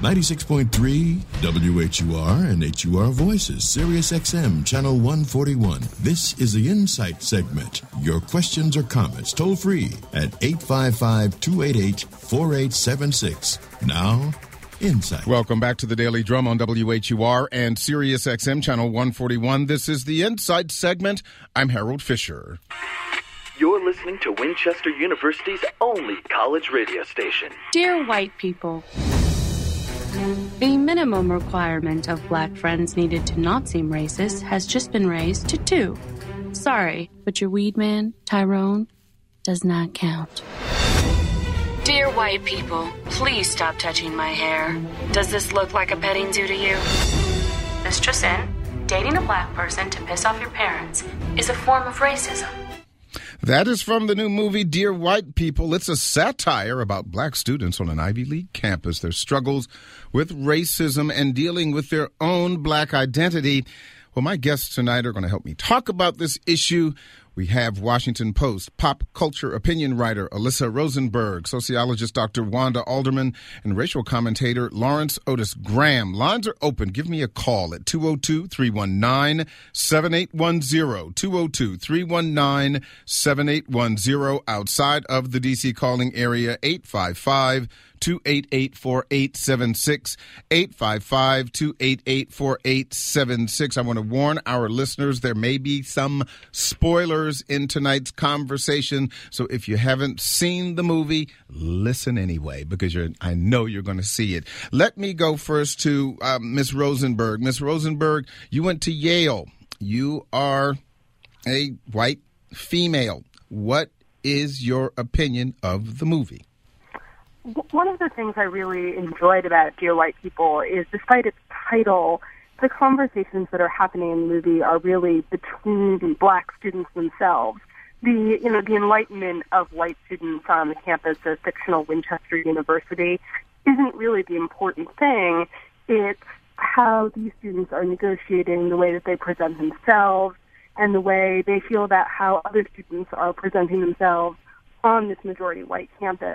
96.3 WHUR and HUR Voices, Sirius XM, Channel 141. This is the Insight segment. Your questions or comments toll free at 855-288-4876. Now, Insight. Welcome back to the Daily Drum on WHUR and Sirius XM, Channel 141. This is the Insight segment. I'm Harold Fisher. You're listening to Winchester University's only college radio station. Dear white people, the minimum requirement of black friends needed to not seem racist has just been raised to 2. Sorry, but your weed man, Tyrone, does not count. Dear white people, please stop touching my hair. Does this look like a petting zoo to you? Mistress N, dating a black person to piss off your parents is a form of racism. That is from the new movie, Dear White People. It's a satire about black students on an Ivy League campus, their struggles with racism and dealing with their own black identity. Well, my guests tonight are going to help me talk about this issue. We have Washington Post pop culture opinion writer Alyssa Rosenberg, sociologist Dr. Wanda Alderman, and racial commentator Lawrence Otis Graham. Lines are open. Give me a call at 202-319-7810, 202-319-7810, outside of the D.C. calling area, 855-288-4876, 855-288-4876. I want to warn our listeners there may be some spoilers in tonight's conversation, so if you haven't seen the movie, listen anyway, because I know you're going to see it. Let me go first to Ms. Rosenberg. Ms. Rosenberg, you went to Yale. You are a white female. What is your opinion of the movie? One of the things I really enjoyed about Dear White People is, despite its title, the conversations that are happening in the movie are really between black students themselves. The enlightenment of white students on the campus of fictional Winchester University isn't really the important thing. It's how these students are negotiating the way that they present themselves and the way they feel about how other students are presenting themselves on this majority white campus.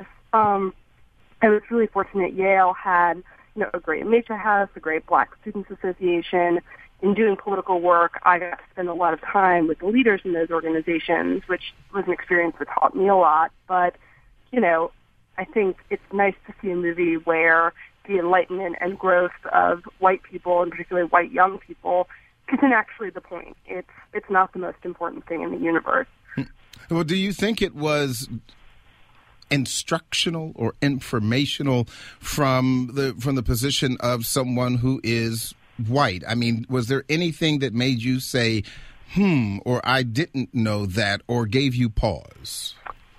I was really fortunate Yale had, a great Mecha House, a great Black Students Association. In doing political work, I got to spend a lot of time with the leaders in those organizations, which was an experience that taught me a lot. But, I think it's nice to see a movie where the enlightenment and growth of white people, and particularly white young people, isn't actually the point. It's not the most important thing in the universe. Well, do you think it was instructional or informational from the position of someone who is white? I mean, was there anything that made you say, or I didn't know that, or gave you pause?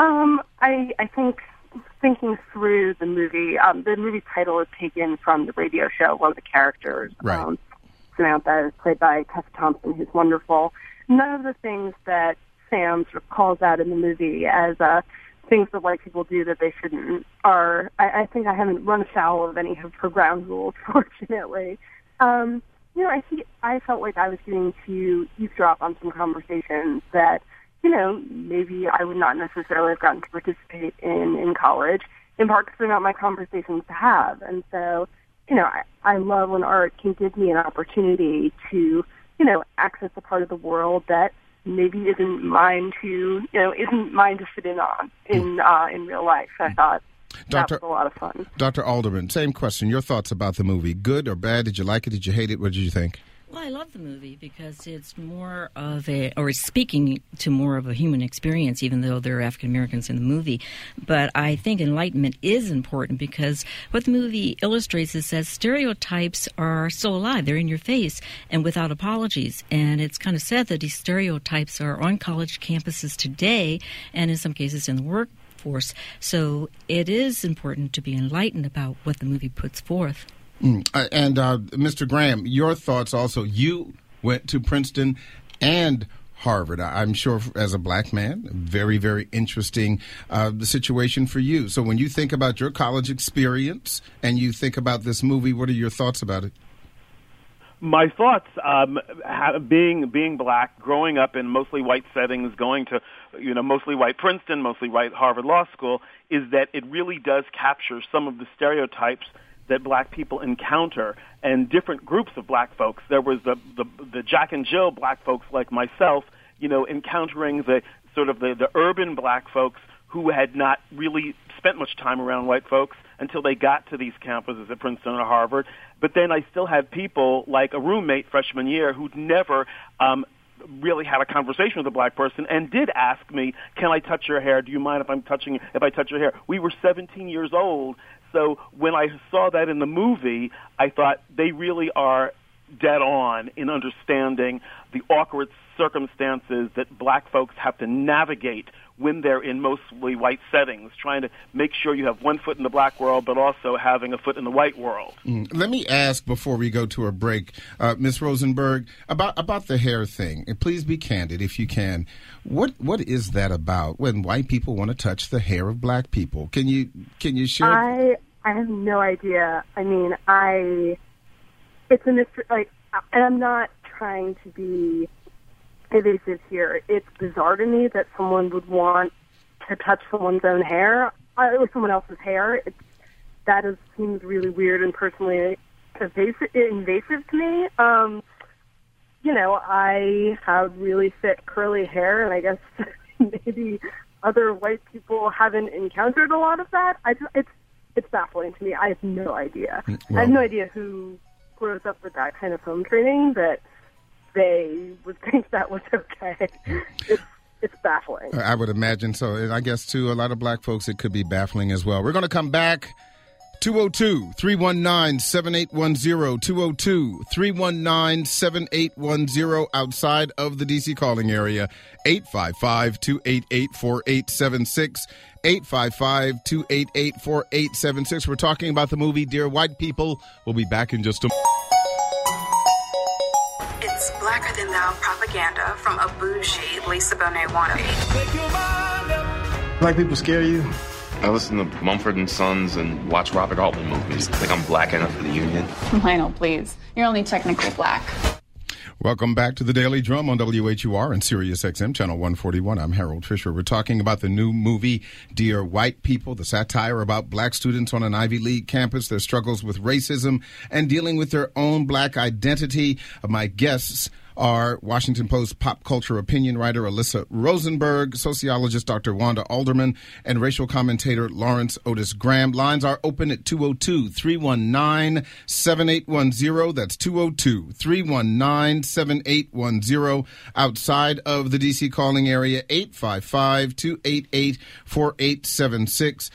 I think thinking through the movie title is taken from the radio show, one of the characters, right. Samantha, is played by Tessa Thompson, who's wonderful. None of the things that Sam sort of calls out in the movie as things that white people do that they shouldn't are, I think I haven't run afoul of any of her ground rules, fortunately. I felt like I was getting to eavesdrop on some conversations that, maybe I would not necessarily have gotten to participate in college, in part because they're not my conversations to have. And so, I love when art can give me an opportunity to, access a part of the world that maybe isn't mine to sit in on in real life. I thought that was a lot of fun. Dr. Alderman, same question. Your thoughts about the movie? Good or bad? Did you like it? Did you hate it? What did you think? Well, I love the movie because it's more of it's speaking to more of a human experience, even though there are African Americans in the movie. But I think enlightenment is important because what the movie illustrates is that stereotypes are still alive. They're in your face and without apologies. And it's kind of sad that these stereotypes are on college campuses today and in some cases in the workforce. So it is important to be enlightened about what the movie puts forth. And Mr. Graham, your thoughts also. You went to Princeton and Harvard. I'm sure as a black man, very, very interesting the situation for you. So when you think about your college experience and you think about this movie, what are your thoughts about it? My thoughts, being black, growing up in mostly white settings, going to, mostly white Princeton, mostly white Harvard Law School, is that it really does capture some of the stereotypes that black people encounter and different groups of black folks. There was the Jack and Jill black folks like myself, encountering the sort of the urban black folks who had not really spent much time around white folks until they got to these campuses at Princeton or Harvard. But then I still had people like a roommate freshman year who'd never really had a conversation with a black person and did ask me, "Can I touch your hair? Do you mind if I touch your hair?" We were 17 years old. So when I saw that in the movie, I thought they really are dead on in understanding the awkward circumstances that black folks have to navigate when they're in mostly white settings, trying to make sure you have one foot in the black world, but also having a foot in the white world. Let me ask before we go to a break, Ms. Rosenberg, about the hair thing. And please be candid if you can. What is that about when white people want to touch the hair of black people? Can you share? I have no idea. I mean, it's a mystery. And I'm not trying to be evasive here. It's bizarre to me that someone would want to touch someone's own hair or someone else's hair. That seems really weird and personally invasive to me. I have really thick curly hair, and I guess maybe other white people haven't encountered a lot of that. It's baffling to me. I have no idea. Well, I have no idea who grows up with that kind of home training that they would think that was okay. It's baffling. I would imagine so. And I guess, to a lot of black folks, it could be baffling as well. We're going to come back. 202-319-7810. 202-319-7810 outside of the D.C. calling area. 855-288-4876. 855-288-4876. We're talking about the movie Dear White People. We'll be back in just a moment. It's blacker than thou propaganda from a bougie Lisa Bonet wannabe. Black people scare you? I listen to Mumford & Sons and watch Robert Altman movies. Think I'm black enough for the Union? Lionel, please. You're only technically black. Welcome back to the Daily Drum on WHUR and Sirius XM, Channel 141. I'm Harold Fisher. We're talking about the new movie, Dear White People, the satire about black students on an Ivy League campus, their struggles with racism, and dealing with their own black identity. My guests are Washington Post pop culture opinion writer Alyssa Rosenberg, sociologist Dr. Wanda Alderman, and racial commentator Lawrence Otis Graham. Lines are open at 202-319-7810. That's 202-319-7810. Outside of the D.C. calling area, 855-288-4876.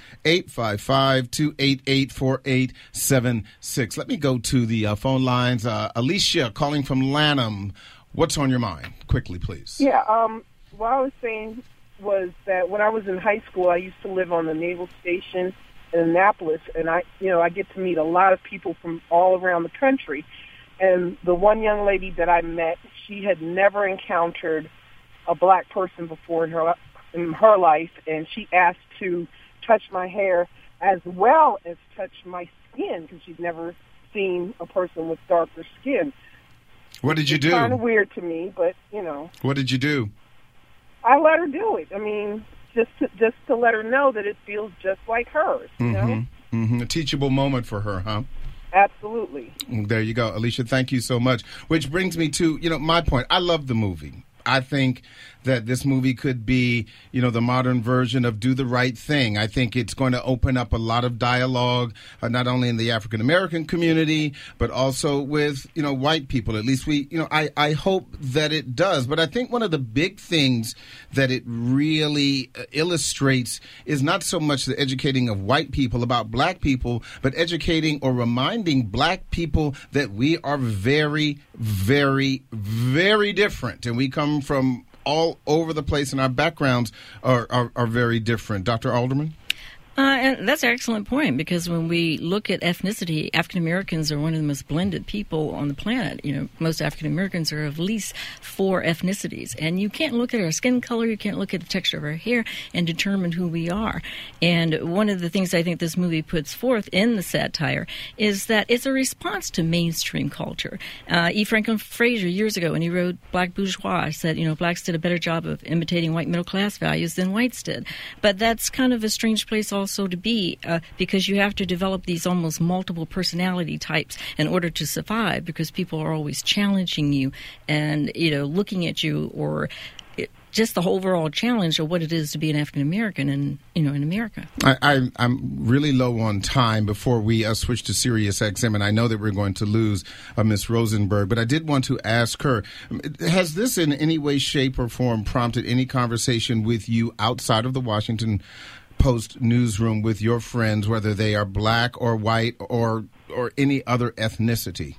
855-288-4876. Let me go to the phone lines. Alicia calling from Lanham. What's on your mind? Quickly, please. Yeah, what I was saying was that when I was in high school, I used to live on the Naval Station in Annapolis, and I get to meet a lot of people from all around the country. And the one young lady that I met, she had never encountered a black person before in her life, and she asked to touch my hair as well as touch my skin because she'd never seen a person with darker skin. What did you do? It's kind of weird to me, but, What did you do? I let her do it. I mean, just to let her know that it feels just like hers, you know? Mm-hmm. A teachable moment for her, huh? Absolutely. There you go. Alicia, thank you so much. Which brings me to, my point. I love the movie. I think that this movie could be, the modern version of Do the Right Thing. I think it's going to open up a lot of dialogue, not only in the African-American community, but also with, white people. At least I hope that it does. But I think one of the big things that it really illustrates is not so much the educating of white people about black people, but educating or reminding black people that we are very, very, very different. And we come from all over the place, and our backgrounds are very different. Dr. Alderman? And that's an excellent point, because when we look at ethnicity, African Americans are one of the most blended people on the planet. Most African Americans are of at least 4 ethnicities. And you can't look at our skin color, you can't look at the texture of our hair and determine who we are. And one of the things I think this movie puts forth in the satire is that it's a response to mainstream culture. E. Franklin Frazier, years ago, when he wrote Black Bourgeois, said, blacks did a better job of imitating white middle class values than whites did. But that's kind of a strange place all also to be, because you have to develop these almost multiple personality types in order to survive, because people are always challenging you and, looking at you, or just the overall challenge of what it is to be an African American in America. I'm really low on time before we switch to Sirius XM, and I know that we're going to lose Miss Rosenberg, but I did want to ask her, has this in any way, shape, or form prompted any conversation with you outside of the Washington Post newsroom with your friends, whether they are black or white or any other ethnicity?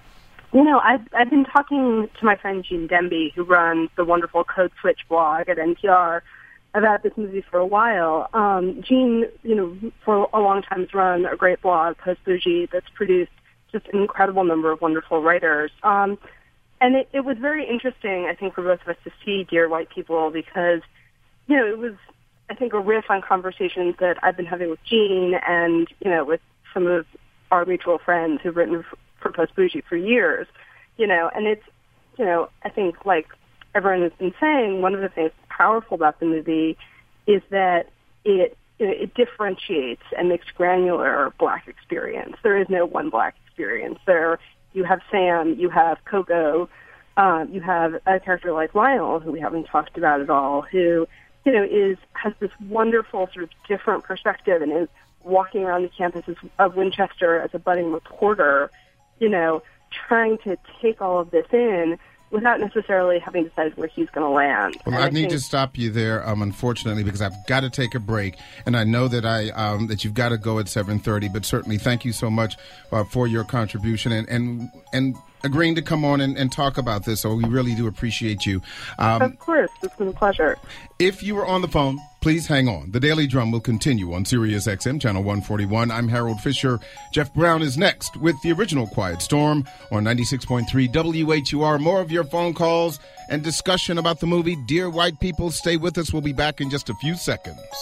I've been talking to my friend Gene Demby, who runs the wonderful Code Switch blog at NPR, about this movie for a while. Gene, for a long time has run a great blog, Post Bougie, that's produced just an incredible number of wonderful writers. And it was very interesting, I think, for both of us to see Dear White People, because, it was, I think, a riff on conversations that I've been having with Gene and, with some of our mutual friends who've written for Post Bougie for years, and it's, I think, like everyone has been saying, one of the things powerful about the movie is that it differentiates and makes granular black experience. There is no one black experience. You have Sam, you have Coco, you have a character like Lionel, who we haven't talked about at all, who, has this wonderful sort of different perspective and is walking around the campus of Winchester as a budding reporter, trying to take all of this in without necessarily having decided where he's going to land. Well, I need to stop you there, unfortunately, because I've got to take a break, and I know that that you've got to go at 7:30. But certainly, thank you so much for your contribution and agreeing to come on and talk about this. So we really do appreciate you. Of course, it's been a pleasure. If you were on the phone, please hang on. The Daily Drum will continue on Sirius XM, Channel 141. I'm Harold Fisher. Jeff Brown is next with the original Quiet Storm on 96.3 WHUR. More of your phone calls and discussion about the movie Dear White People. Stay with us. We'll be back in just a few seconds.